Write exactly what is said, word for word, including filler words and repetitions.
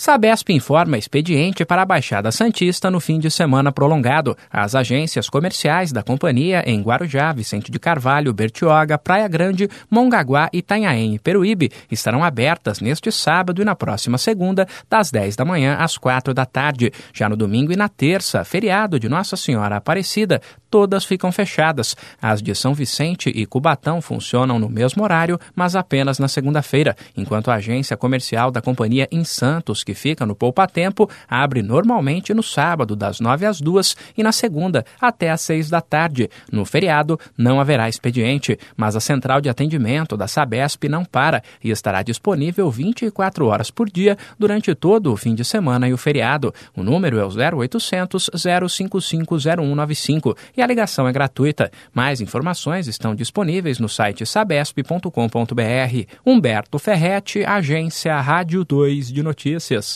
Sabesp informa expediente para a Baixada Santista no fim de semana prolongado. As agências comerciais da companhia em Guarujá, Vicente de Carvalho, Bertioga, Praia Grande, Mongaguá, Itanhaém e Peruíbe estarão abertas neste sábado e na próxima segunda, das dez da manhã às quatro da tarde. Já no domingo e na terça, feriado de Nossa Senhora Aparecida, todas ficam fechadas. As de São Vicente e Cubatão funcionam no mesmo horário, mas apenas na segunda-feira, enquanto a agência comercial da companhia em Santos, que fica no Poupa Tempo, abre normalmente no sábado, das nove às duas, e na segunda, até às seis da tarde. No feriado, não haverá expediente, mas a central de atendimento da Sabesp não para e estará disponível vinte e quatro horas por dia durante todo o fim de semana e o feriado. O número é o zero oitocentos, zero cinco cinco, zero um nove cinco e a ligação é gratuita. Mais informações estão disponíveis no site sabesp ponto com ponto br. Humberto Ferretti, Agência Rádio dois de Notícias.